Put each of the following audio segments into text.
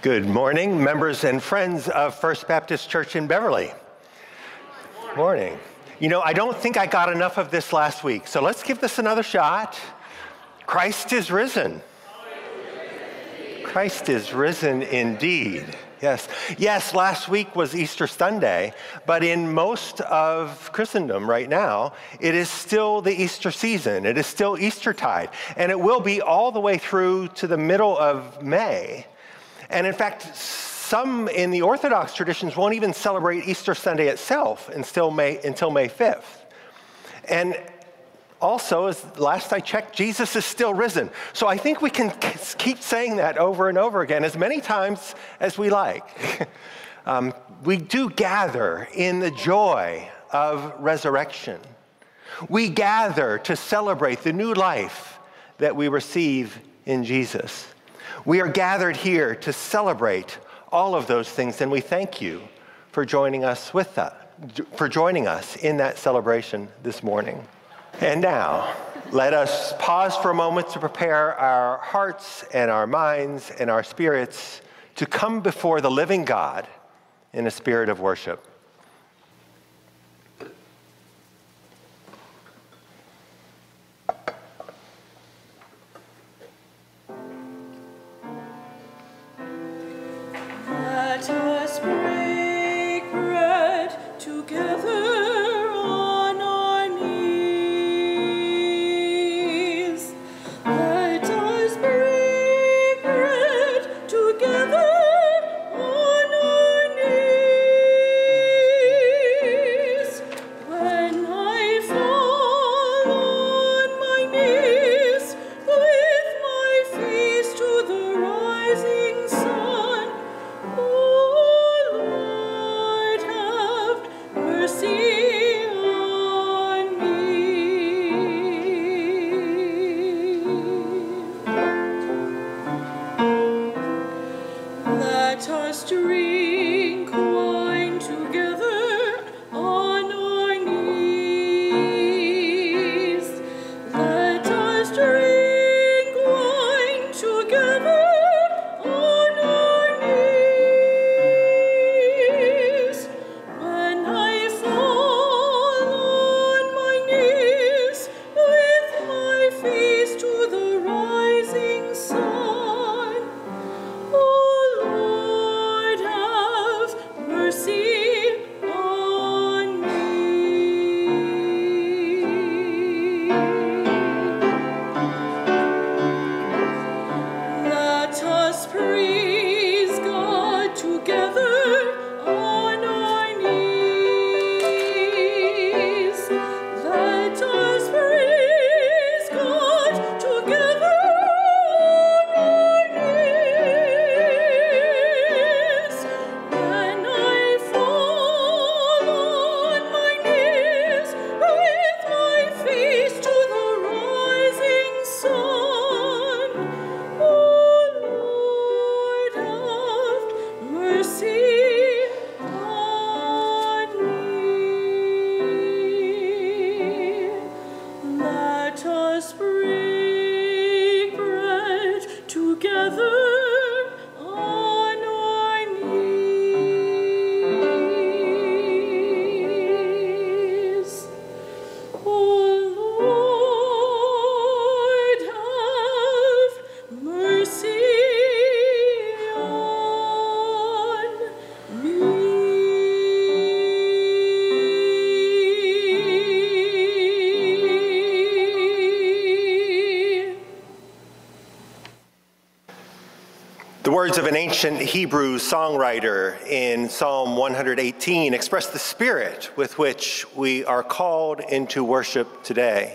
Good morning, members and friends of First Baptist Church in Beverly. Morning. You know, I don't think I got enough of this last week, so let's give this another shot. Christ is risen. Christ is risen indeed. Yes, last week was Easter Sunday, but in most of Christendom right now, it is still the Easter season. It is still Eastertide, and it will be all the way through to the middle of May. And in fact, some in the Orthodox traditions won't even celebrate Easter Sunday itself until May 5th. And also, as last I checked, Jesus is still risen. So I think we can keep saying that over and over again as many times as we like. We do gather in the joy of resurrection. We gather to celebrate the new life that we receive in Jesus. We are gathered here to celebrate all of those things, and we thank you for joining us in that celebration this morning. And now, let us pause for a moment to prepare our hearts and our minds and our spirits to come before the living God in a spirit of worship. Let us break bread together on our knees. Let us break bread together on our knees. When I fall on my knees with my face to the rising sun, Lord, have mercy on me. Let us drink wine together on our knees. Let us drink wine together on our knees. When I fall on my knees with my face to the rising sun, oh Lord, have mercy on me. Let us praise God together on our knees. Let us praise God together on our knees. When I fall on my knees with my face to the rising sun, oh Lord, have mercy on me. Let us break bread together on our knees. Oh Lord, have mercy on me. The words of an ancient Hebrew songwriter in Psalm 118 express the spirit with which we are called into worship today.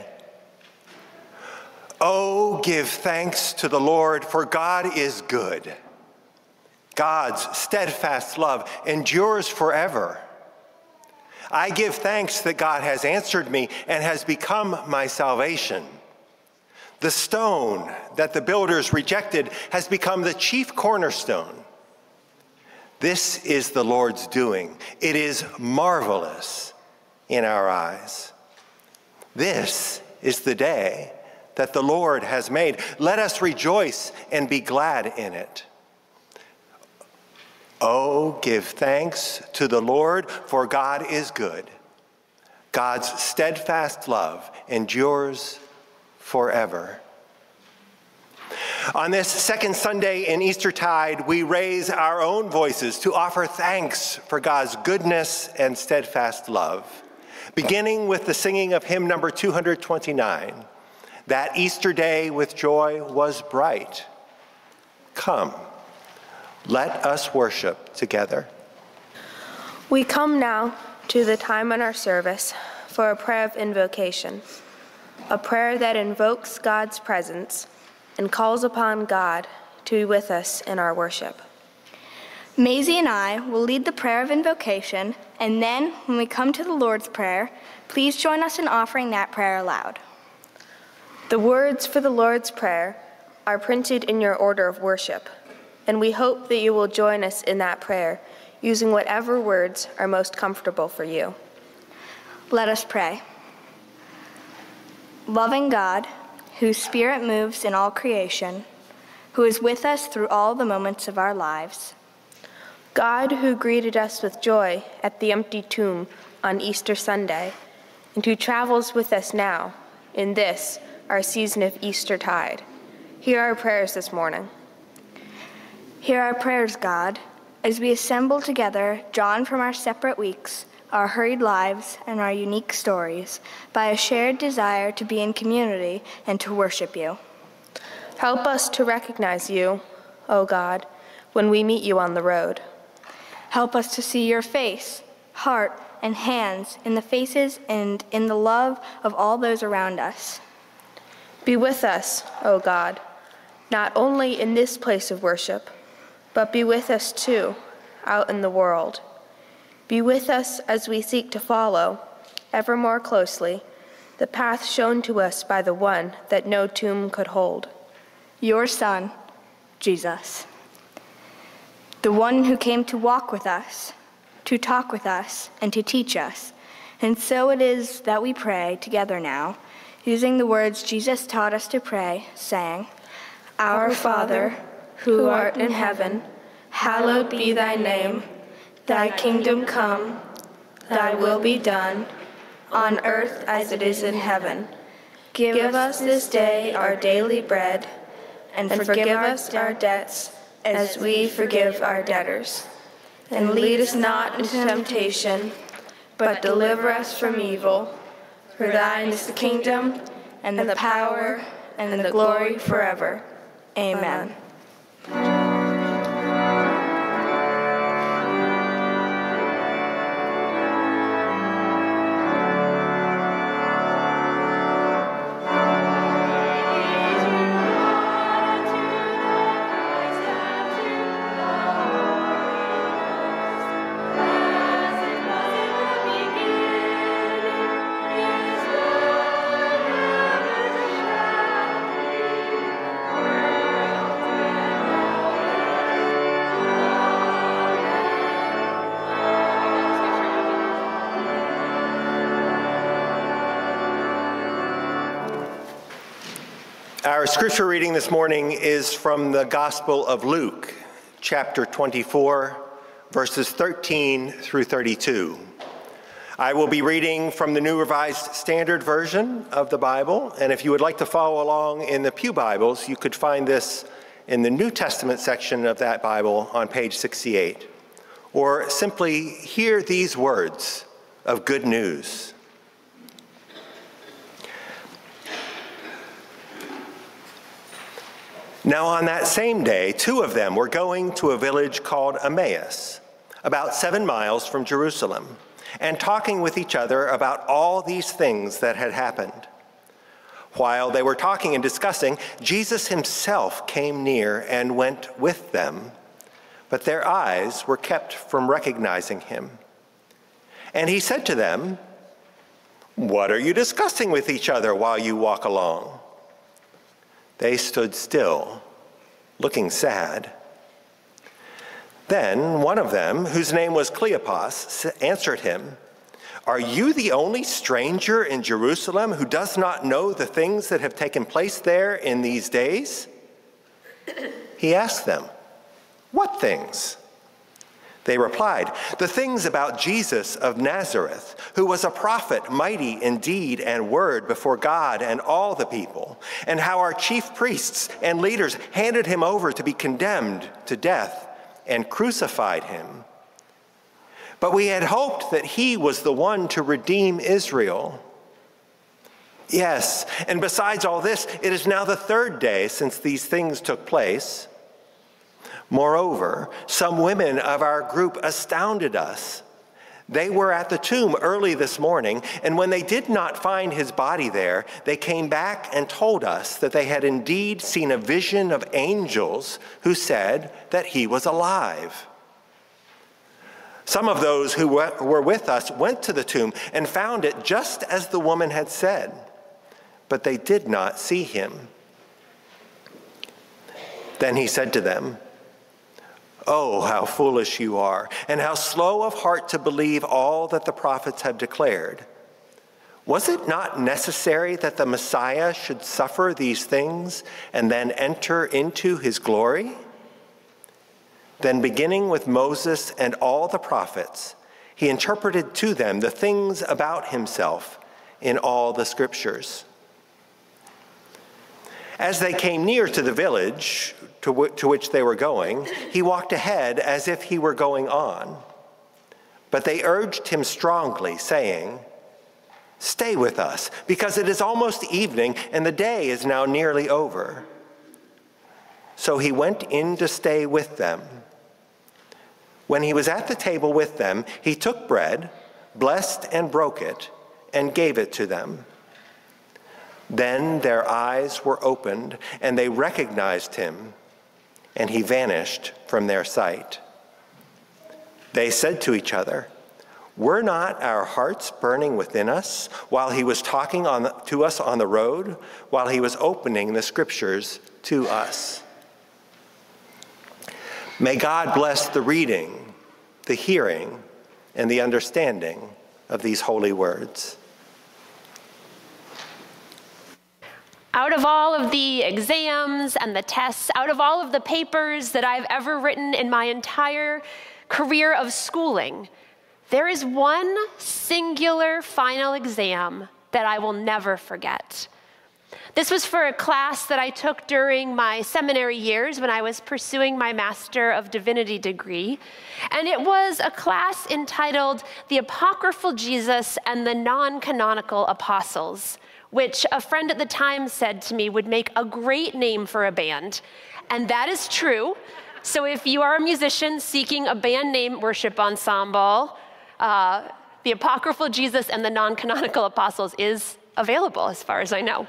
Oh, give thanks to the Lord, for God is good. God's steadfast love endures forever. I give thanks that God has answered me and has become my salvation. The stone that the builders rejected has become the chief cornerstone. This is the Lord's doing. It is marvelous in our eyes. This is the day that the Lord has made. Let us rejoice and be glad in it. Oh, give thanks to the Lord, for God is good. God's steadfast love endures forever. On this second Sunday in Eastertide, we raise our own voices to offer thanks for God's goodness and steadfast love, beginning with the singing of hymn number 229, "That Easter day with joy was bright." Come, let us worship together. We come now to the time in our service for a prayer of invocation, a prayer that invokes God's presence and calls upon God to be with us in our worship. Maisie and I will lead the prayer of invocation, and then when we come to the Lord's Prayer, please join us in offering that prayer aloud. The words for the Lord's Prayer are printed in your order of worship, and we hope that you will join us in that prayer using whatever words are most comfortable for you. Let us pray. Loving God, whose Spirit moves in all creation, who is with us through all the moments of our lives. God, who greeted us with joy at the empty tomb on Easter Sunday, and who travels with us now in this, our season of Eastertide, hear our prayers this morning. Hear our prayers, God, as we assemble together, drawn from our separate weeks, our hurried lives, and our unique stories, by a shared desire to be in community and to worship you. Help us to recognize you, O God, when we meet you on the road. Help us to see your face, heart, and hands in the faces and in the love of all those around us. Be with us, O God, not only in this place of worship, but be with us too, out in the world. Be with us as we seek to follow, ever more closely, the path shown to us by the one that no tomb could hold. Your Son, Jesus. The one who came to walk with us, to talk with us, and to teach us. And so it is that we pray together now, using the words Jesus taught us to pray, saying, Our Father, who art in heaven, hallowed be thy name. Thy kingdom come, thy will be done, on earth as it is in heaven. Give us this day our daily bread, and forgive us our debts as we forgive our debtors. And lead us not into temptation, but deliver us from evil. For thine is the kingdom, and the power, and the glory forever. Amen. Our scripture reading this morning is from the Gospel of Luke, chapter 24, verses 13 through 32. I will be reading from the New Revised Standard Version of the Bible, and if you would like to follow along in the Pew Bibles, you could find this in the New Testament section of that Bible on page 68. Or simply hear these words of good news. Now on that same day, two of them were going to a village called Emmaus, about 7 miles from Jerusalem, and talking with each other about all these things that had happened. While they were talking and discussing, Jesus himself came near and went with them, but their eyes were kept from recognizing him. And he said to them, "What are you discussing with each other while you walk along?" They stood still, looking sad. Then one of them, whose name was Cleopas, answered him, "Are you the only stranger in Jerusalem who does not know the things that have taken place there in these days?" He asked them, "What things?" They replied, "The things about Jesus of Nazareth, who was a prophet, mighty in deed and word before God and all the people, and how our chief priests and leaders handed him over to be condemned to death and crucified him. But we had hoped that he was the one to redeem Israel. Yes, and besides all this, it is now the third day since these things took place. Moreover, some women of our group astounded us. They were at the tomb early this morning, and when they did not find his body there, they came back and told us that they had indeed seen a vision of angels who said that he was alive. Some of those who were with us went to the tomb and found it just as the woman had said, but they did not see him." Then he said to them, "Oh, how foolish you are, and how slow of heart to believe all that the prophets have declared. Was it not necessary that the Messiah should suffer these things and then enter into his glory?" Then, beginning with Moses and all the prophets, he interpreted to them the things about himself in all the scriptures. As they came near to the village to which they were going, he walked ahead as if he were going on. But they urged him strongly, saying, "Stay with us, because it is almost evening, and the day is now nearly over." So he went in to stay with them. When he was at the table with them, he took bread, blessed and broke it, and gave it to them. Then their eyes were opened, and they recognized him, and he vanished from their sight. They said to each other, "Were not our hearts burning within us while he was talking to us on the road, while he was opening the scriptures to us?" May God bless the reading, the hearing, and the understanding of these holy words. Out of all of the exams and the tests, out of all of the papers that I've ever written in my entire career of schooling, there is one singular final exam that I will never forget. This was for a class that I took during my seminary years when I was pursuing my Master of Divinity degree. And it was a class entitled The Apocryphal Jesus and the Non-Canonical Apostles, which a friend at the time said to me would make a great name for a band. And that is true. So if you are a musician seeking a band name worship ensemble, The Apocryphal Jesus and the Non-Canonical Apostles is available as far as I know.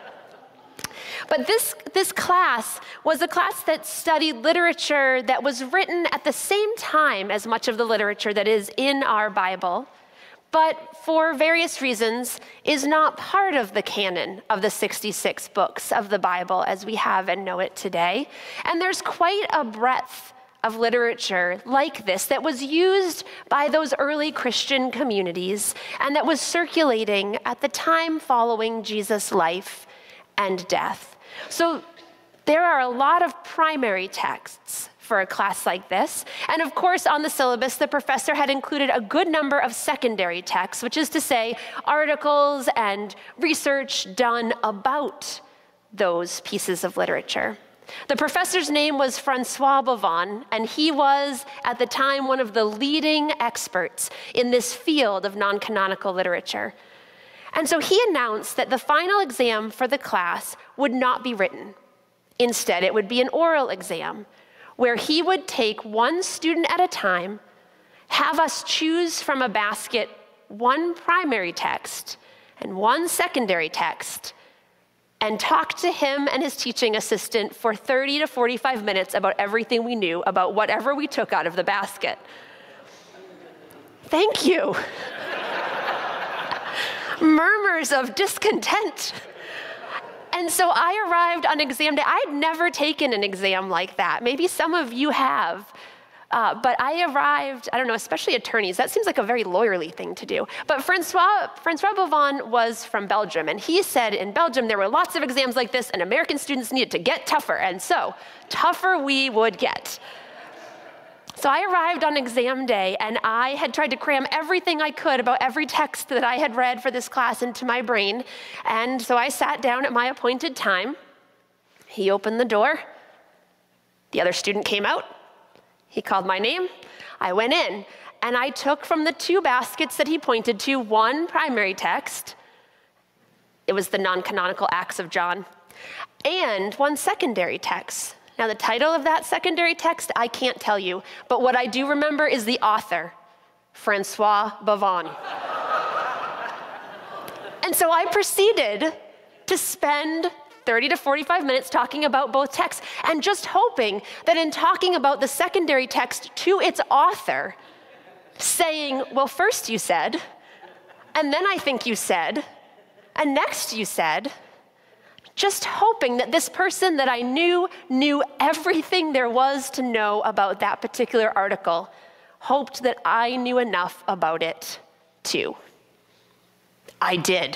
But this class was a class that studied literature that was written at the same time as much of the literature that is in our Bible, but for various reasons is not part of the canon of the 66 books of the Bible as we have and know it today. And there's quite a breadth of literature like this that was used by those early Christian communities and that was circulating at the time following Jesus' life and death. So there are a lot of primary texts for a class like this. And of course, on the syllabus, the professor had included a good number of secondary texts, which is to say, articles and research done about those pieces of literature. The professor's name was Francois Bavon, and he was, at the time, one of the leading experts in this field of non-canonical literature. And so he announced that the final exam for the class would not be written. Instead, it would be an oral exam, where he would take one student at a time, have us choose from a basket one primary text and one secondary text, and talk to him and his teaching assistant for 30 to 45 minutes about everything we knew about whatever we took out of the basket. Thank you. Murmurs of discontent. And so I arrived on exam day. I had never taken an exam like that. Maybe some of you have. But I arrived, I don't know, especially attorneys, that seems like a very lawyerly thing to do. But Francois Bavon was from Belgium, and he said in Belgium there were lots of exams like this, and American students needed to get tougher, and so tougher we would get. So So I arrived on exam day, and I had tried to cram everything I could about every text that I had read for this class into my brain. And so I sat down at my appointed time. He opened the door. The other student came out. He called my name. I went in, and I took from the 2 baskets that he pointed to 1 primary text. It was the non-canonical Acts of John, and 1 secondary text. Now, the title of that secondary text, I can't tell you, but what I do remember is the author, Francois Bavon. And so I proceeded to spend 30 to 45 minutes talking about both texts, and just hoping that in talking about the secondary text to its author, saying, well, first you said, and then I think you said, and next you said, just hoping that this person that I knew everything there was to know about that particular article, hoped that I knew enough about it too. I did.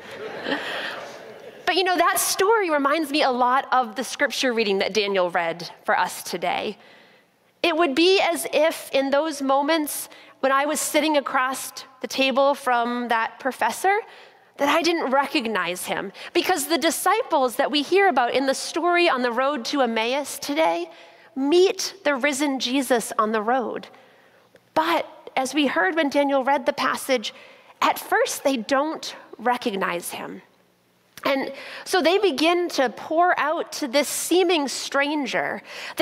But that story reminds me a lot of the scripture reading that Daniel read for us today. It would be as if in those moments when I was sitting across the table from that professor, that I didn't recognize him, because the disciples that we hear about in the story on the road to Emmaus today meet the risen Jesus on the road. But as we heard when Daniel read the passage, at first they don't recognize him. And so they begin to pour out to this seeming stranger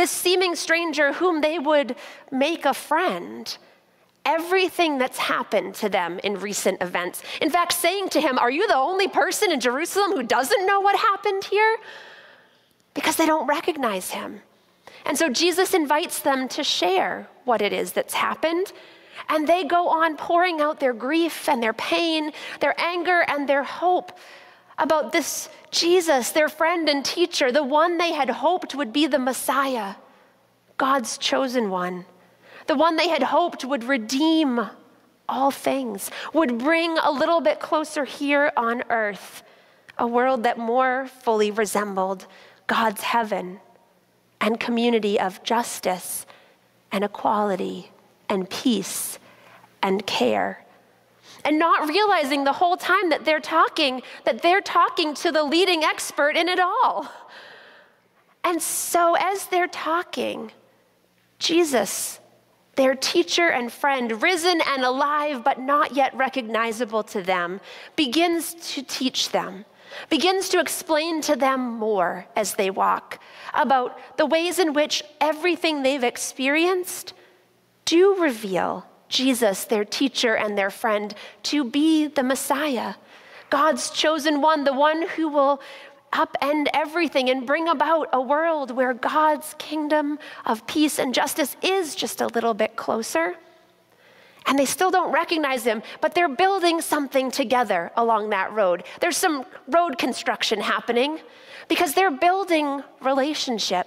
whom they would make a friend, everything that's happened to them in recent events. In fact, saying to him, are you the only person in Jerusalem who doesn't know what happened here? Because they don't recognize him. And so Jesus invites them to share what it is that's happened. And they go on pouring out their grief and their pain, their anger and their hope about this Jesus, their friend and teacher, the one they had hoped would be the Messiah, God's chosen one. The one they had hoped would redeem all things, would bring a little bit closer here on earth, a world that more fully resembled God's heaven and community of justice and equality and peace and care. And not realizing the whole time that they're talking to the leading expert in it all. And so as they're talking, Jesus, their teacher and friend, risen and alive but not yet recognizable to them, begins to teach them, begins to explain to them more as they walk about the ways in which everything they've experienced do reveal Jesus, their teacher and their friend, to be the Messiah, God's chosen one, the one who will upend everything and bring about a world where God's kingdom of peace and justice is just a little bit closer. And they still don't recognize him, but they're building something together along that road. There's some road construction happening because they're building relationship.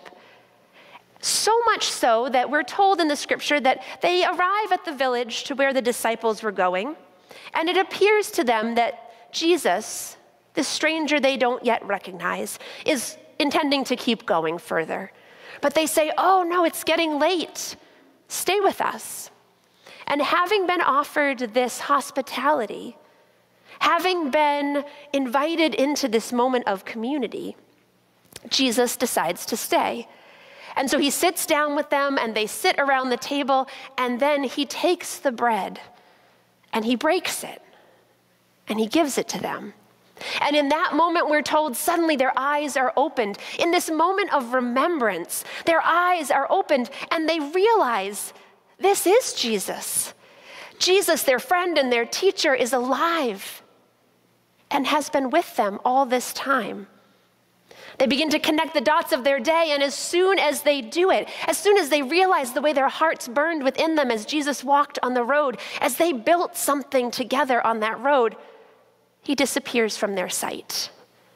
So much so that we're told in the scripture that they arrive at the village to where the disciples were going, and it appears to them that Jesus, the stranger they don't yet recognize, is intending to keep going further. But they say, oh no, it's getting late. Stay with us. And having been offered this hospitality, having been invited into this moment of community, Jesus decides to stay. And so he sits down with them and they sit around the table, and then he takes the bread and he breaks it and he gives it to them. And in that moment, we're told suddenly their eyes are opened. In this moment of remembrance, their eyes are opened and they realize this is Jesus. Jesus, their friend and their teacher, is alive and has been with them all this time. They begin to connect the dots of their day, and as soon as they do it, as soon as they realize the way their hearts burned within them as Jesus walked on the road, as they built something together on that road, he disappears from their sight.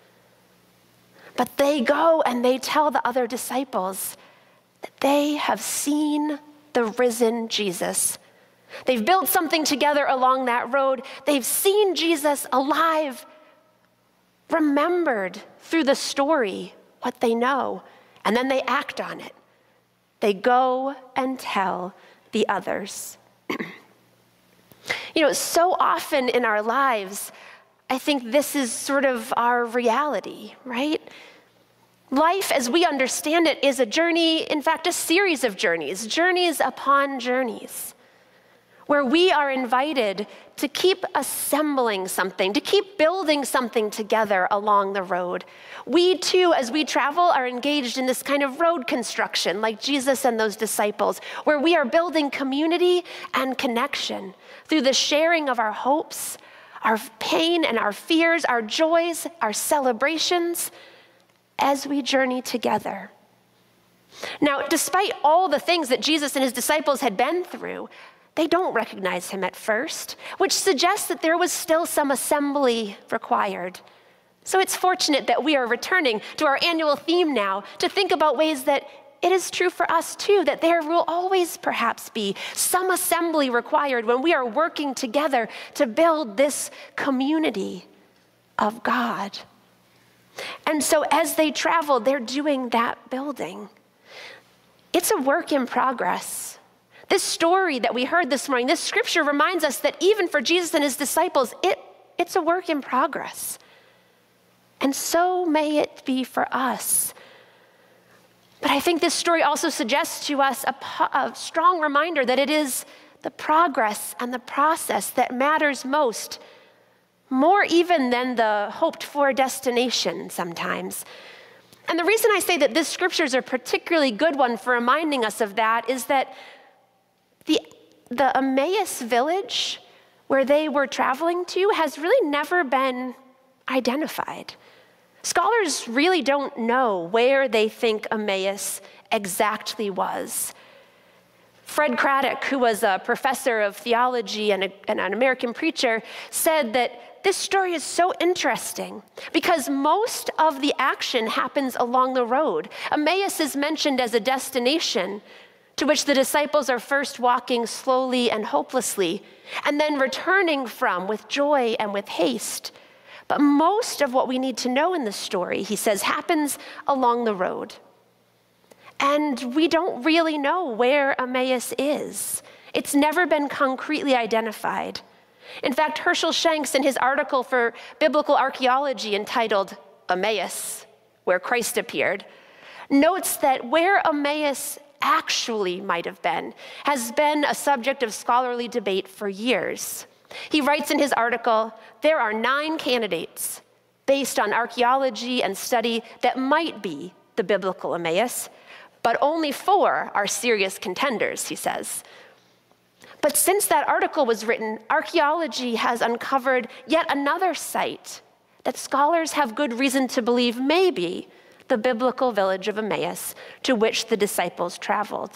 But they go and they tell the other disciples that they have seen the risen Jesus. They've built something together along that road. They've seen Jesus alive, remembered through the story what they know, and then they act on it. They go and tell the others. So often in our lives, I think this is sort of our reality, right? Life as we understand it is a journey, in fact, a series of journeys upon journeys, where we are invited to keep assembling something, to keep building something together along the road. We too, as we travel, are engaged in this kind of road construction, like Jesus and those disciples, where we are building community and connection through the sharing of our hopes, our pain and our fears, our joys, our celebrations, as we journey together. Now, despite all the things that Jesus and his disciples had been through, they don't recognize him at first, which suggests that there was still some assembly required. So it's fortunate that we are returning to our annual theme now to think about ways that it is true for us too, that there will always perhaps be some assembly required when we are working together to build this community of God. And so as they travel, they're doing that building. It's a work in progress. This story that we heard this morning, this scripture reminds us that even for Jesus and his disciples, it's a work in progress. And so may it be for us. But I think this story also suggests to us a strong reminder that it is the progress and the process that matters most, more even than the hoped-for destination sometimes. And the reason I say that this scripture is a particularly good one for reminding us of that is that the Emmaus village where they were traveling to has really never been identified. Scholars really don't know where they think Emmaus exactly was. Fred Craddock, who was a professor of theology and an American preacher, said that this story is so interesting because most of the action happens along the road. Emmaus is mentioned as a destination to which the disciples are first walking slowly and hopelessly, and then returning from with joy and with haste. But most of what we need to know in the story, he says, happens along the road. And we don't really know where Emmaus is. It's never been concretely identified. In fact, Herschel Shanks, in his article for Biblical Archaeology entitled Emmaus, Where Christ Appeared, notes that where Emmaus actually might have been has been a subject of scholarly debate for years. He writes in his article, there are 9 candidates based on archaeology and study that might be the biblical Emmaus, but only 4 are serious contenders, he says. But since that article was written, archaeology has uncovered yet another site that scholars have good reason to believe may be the biblical village of Emmaus to which the disciples traveled.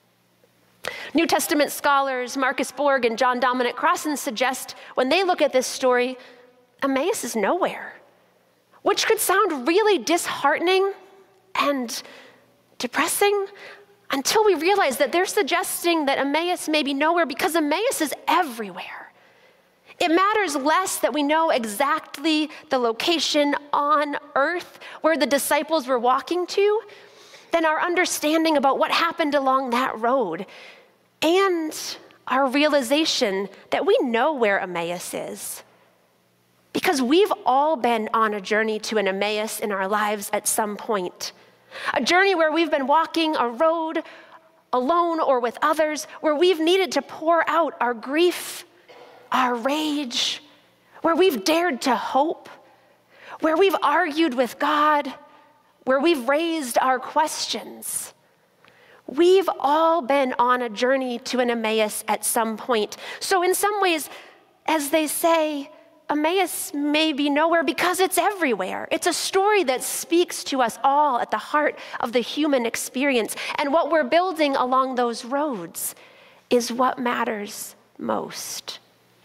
New Testament scholars Marcus Borg and John Dominic Crossan suggest when they look at this story, Emmaus is nowhere, which could sound really disheartening and depressing until we realize that they're suggesting that Emmaus may be nowhere because Emmaus is everywhere. It matters less that we know exactly the location on earth where the disciples were walking to than our understanding about what happened along that road and our realization that we know where Emmaus is. Because we've all been on a journey to an Emmaus in our lives at some point. A journey where we've been walking a road alone or with others, where we've needed to pour out our grief, our rage, where we've dared to hope, where we've argued with God, where we've raised our questions. We've all been on a journey to an Emmaus at some point. So in some ways, as they say, Emmaus may be nowhere because it's everywhere. It's a story that speaks to us all at the heart of the human experience. And what we're building along those roads is what matters most.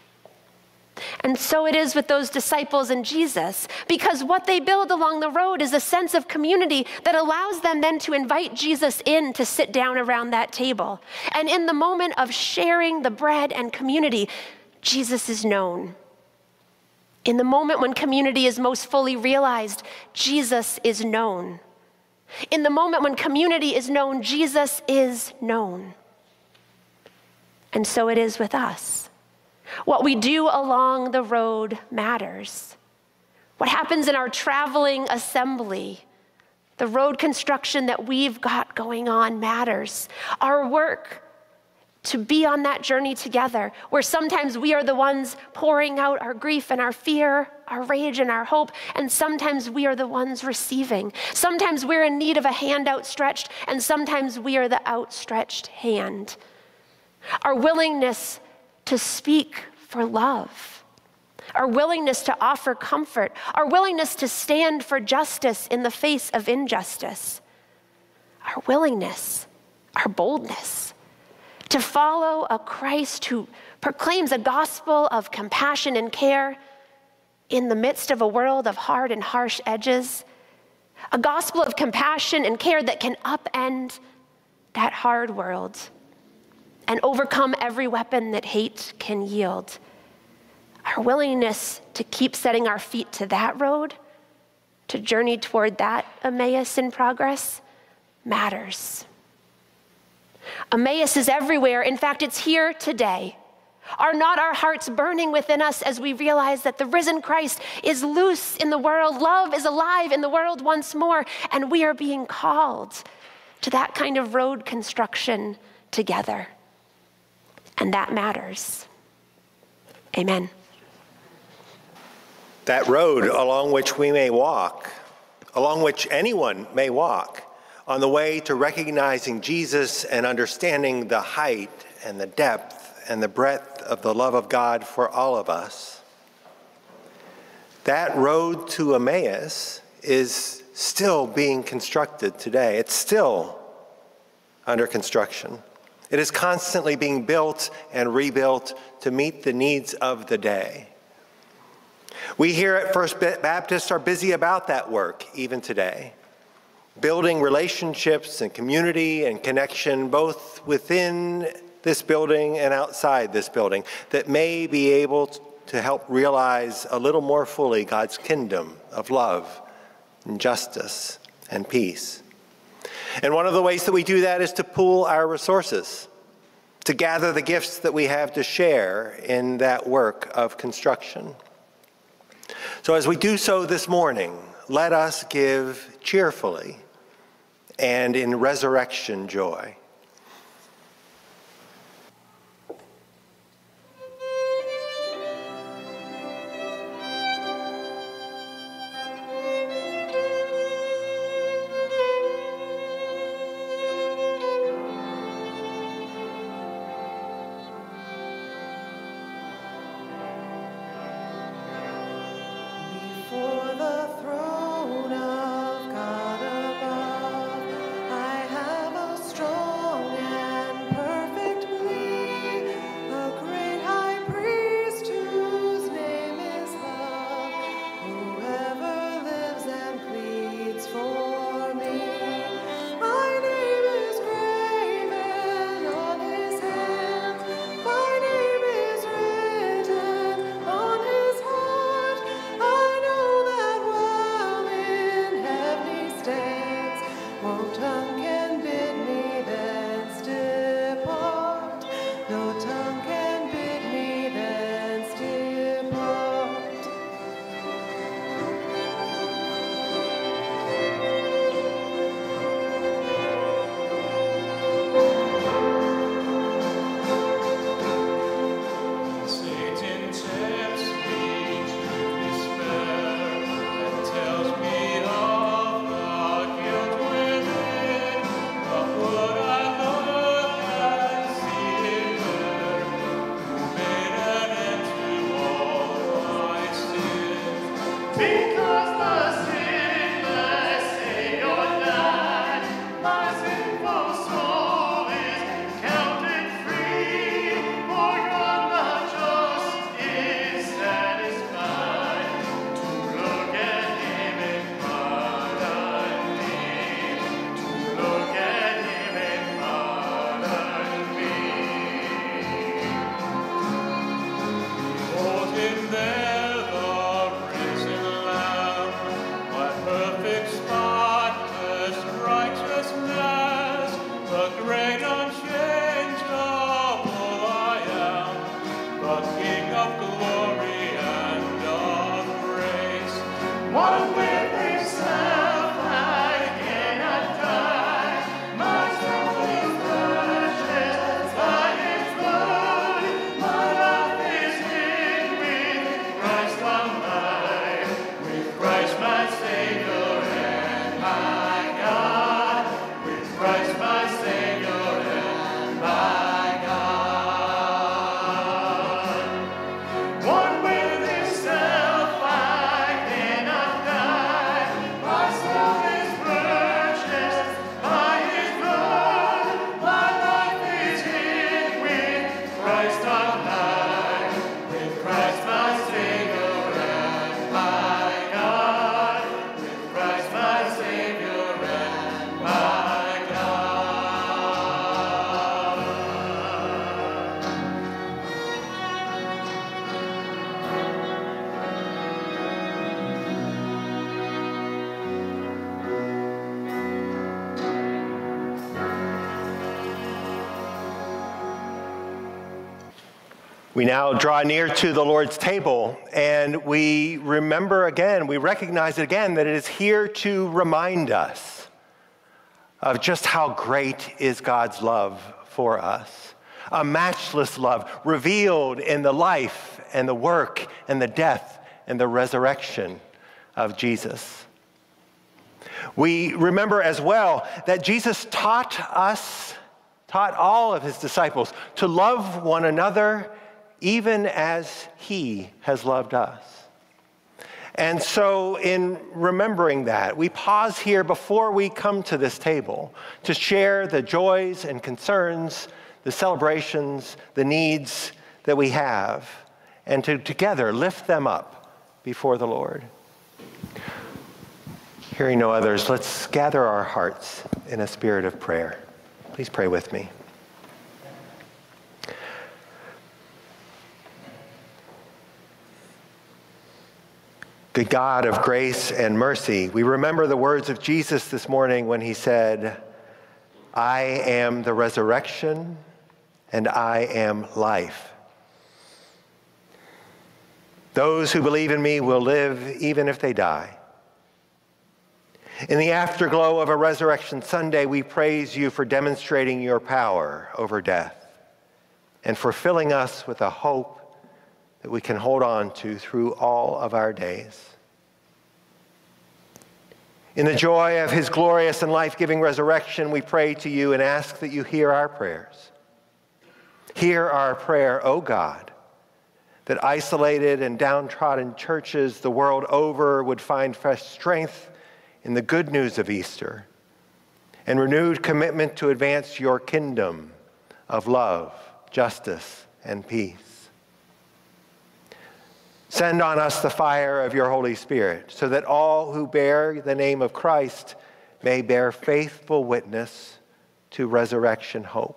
And so it is with those disciples and Jesus, because what they build along the road is a sense of community that allows them then to invite Jesus in to sit down around that table. And in the moment of sharing the bread and community, Jesus is known. In the moment when community is most fully realized, Jesus is known. In the moment when community is known, Jesus is known. And so it is with us. What we do along the road matters. What happens in our traveling assembly, the road construction that we've got going on matters. Our work to be on that journey together, where sometimes we are the ones pouring out our grief and our fear, our rage and our hope, and sometimes we are the ones receiving. Sometimes we're in need of a hand outstretched, and sometimes we are the outstretched hand. Our willingness to speak for love, our willingness to offer comfort, our willingness to stand for justice in the face of injustice, our willingness, our boldness to follow a Christ who proclaims a gospel of compassion and care in the midst of a world of hard and harsh edges, a gospel of compassion and care that can upend that hard world and overcome every weapon that hate can yield. Our willingness to keep setting our feet to that road, to journey toward that Emmaus in progress, matters. Emmaus is everywhere. In fact, it's here today. Are not our hearts burning within us as we realize that the risen Christ is loose in the world, love is alive in the world once more, and we are being called to that kind of road construction together? And that matters. Amen. That road along which we may walk, along which anyone may walk, on the way to recognizing Jesus and understanding the height and the depth and the breadth of the love of God for all of us. That road to Emmaus is still being constructed today. It's still under construction. It is constantly being built and rebuilt to meet the needs of the day. We here at First Baptist are busy about that work even today, building relationships and community and connection both within this building and outside this building that may be able to help realize a little more fully God's kingdom of love and justice and peace. And one of the ways that we do that is to pool our resources, to gather the gifts that we have to share in that work of construction. So as we do so this morning, let us give cheerfully and in resurrection joy. Strong We now draw near to the Lord's table, and we remember again, we recognize again that it is here to remind us of just how great is God's love for us. A matchless love revealed in the life and the work and the death and the resurrection of Jesus. We remember as well that Jesus taught all of his disciples to love one another even as he has loved us. And so in remembering that, we pause here before we come to this table to share the joys and concerns, the celebrations, the needs that we have, and to together lift them up before the Lord. Hearing no others, let's gather our hearts in a spirit of prayer. Please pray with me. Good God of grace and mercy, we remember the words of Jesus this morning when he said, I am the resurrection and I am life. Those who believe in me will live even if they die. In the afterglow of a Resurrection Sunday, we praise you for demonstrating your power over death and for filling us with a hope that we can hold on to through all of our days. In the joy of his glorious and life-giving resurrection, we pray to you and ask that you hear our prayers. Hear our prayer, O God, that isolated and downtrodden churches the world over would find fresh strength in the good news of Easter and renewed commitment to advance your kingdom of love, justice, and peace. Send on us the fire of your Holy Spirit so that all who bear the name of Christ may bear faithful witness to resurrection hope.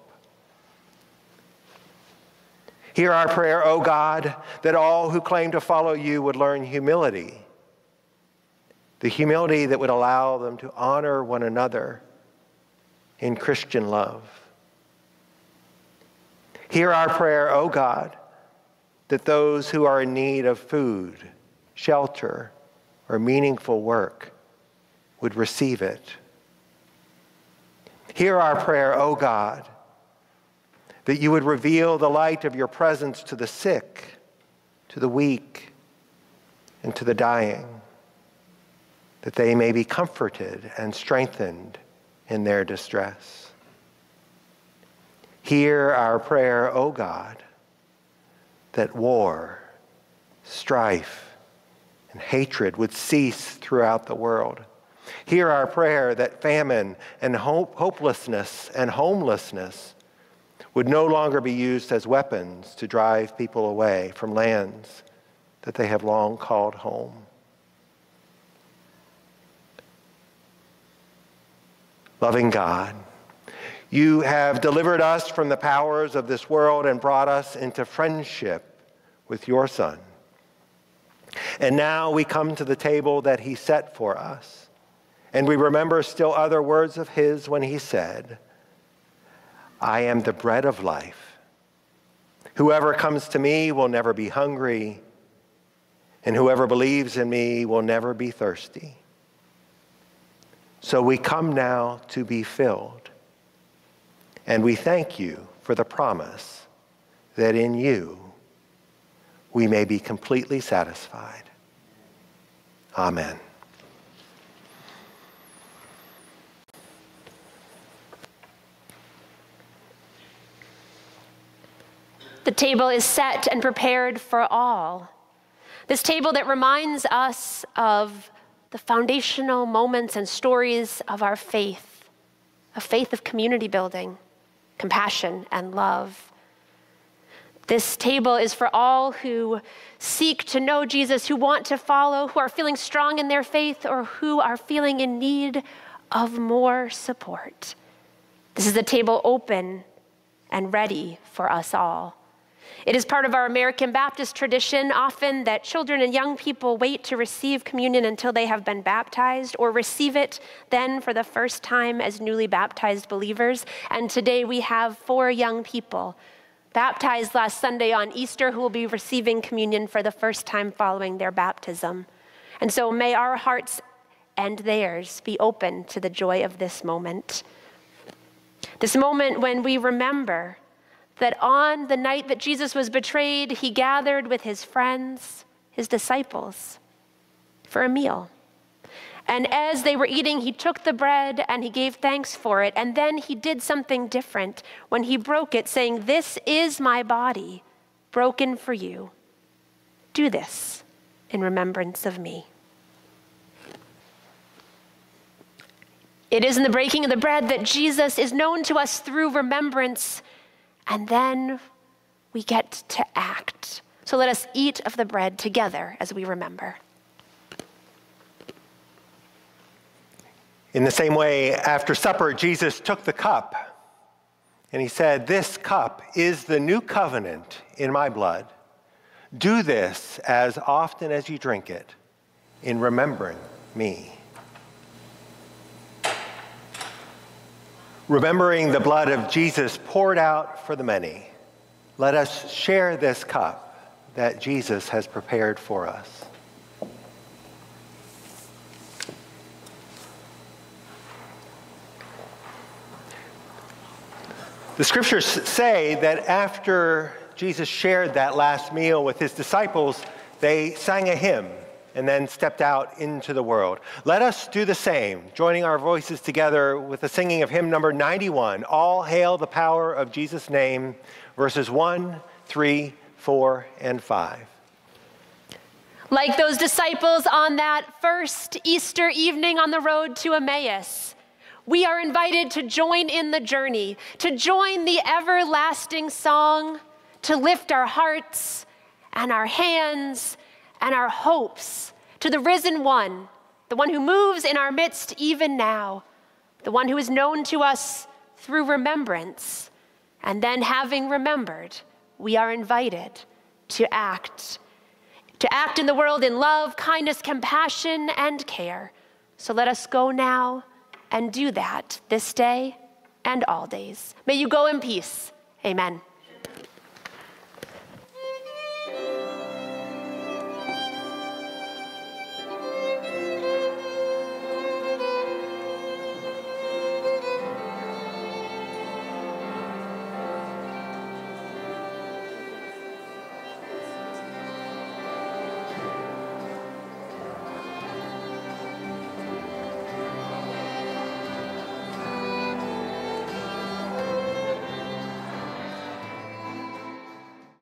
Hear our prayer, O God, that all who claim to follow you would learn humility, the humility that would allow them to honor one another in Christian love. Hear our prayer, O God, that those who are in need of food, shelter, or meaningful work would receive it. Hear our prayer, O God, that you would reveal the light of your presence to the sick, to the weak, and to the dying, that they may be comforted and strengthened in their distress. Hear our prayer, O God, that war, strife, and hatred would cease throughout the world. Hear our prayer that famine and hopelessness and homelessness would no longer be used as weapons to drive people away from lands that they have long called home. Loving God, you have delivered us from the powers of this world and brought us into friendship with your Son. And now we come to the table that he set for us. And we remember still other words of his when he said, I am the bread of life. Whoever comes to me will never be hungry, and whoever believes in me will never be thirsty. So we come now to be filled. And we thank you for the promise that in you we may be completely satisfied. Amen. The table is set and prepared for all. This table that reminds us of the foundational moments and stories of our faith, a faith of community building, compassion, and love. This table is for all who seek to know Jesus, who want to follow, who are feeling strong in their faith, or who are feeling in need of more support. This is a table open and ready for us all. It is part of our American Baptist tradition often that children and young people wait to receive communion until they have been baptized or receive it then for the first time as newly baptized believers. And today we have 4 young people baptized last Sunday on Easter who will be receiving communion for the first time following their baptism. And so may our hearts and theirs be open to the joy of this moment. This moment when we remember that on the night that Jesus was betrayed, he gathered with his friends, his disciples, for a meal. And as they were eating, he took the bread and he gave thanks for it. And then he did something different when he broke it, saying, "This is my body, broken for you. Do this in remembrance of me." It is in the breaking of the bread that Jesus is known to us through remembrance, and then we get to act. So let us eat of the bread together as we remember. In the same way, after supper, Jesus took the cup and he said, "This cup is the new covenant in my blood. Do this as often as you drink it in remembering me." Remembering the blood of Jesus poured out for the many, let us share this cup that Jesus has prepared for us. The scriptures say that after Jesus shared that last meal with his disciples, they sang a hymn and then stepped out into the world. Let us do the same, joining our voices together with the singing of hymn number 91, All Hail the Power of Jesus' Name, verses 1, 3, 4, and 5. Like those disciples on that first Easter evening on the road to Emmaus, we are invited to join in the journey, to join the everlasting song, to lift our hearts and our hands and our hopes to the risen one, the one who moves in our midst even now, the one who is known to us through remembrance. And then having remembered, we are invited to act in the world in love, kindness, compassion, and care. So let us go now and do that this day and all days. May you go in peace. Amen.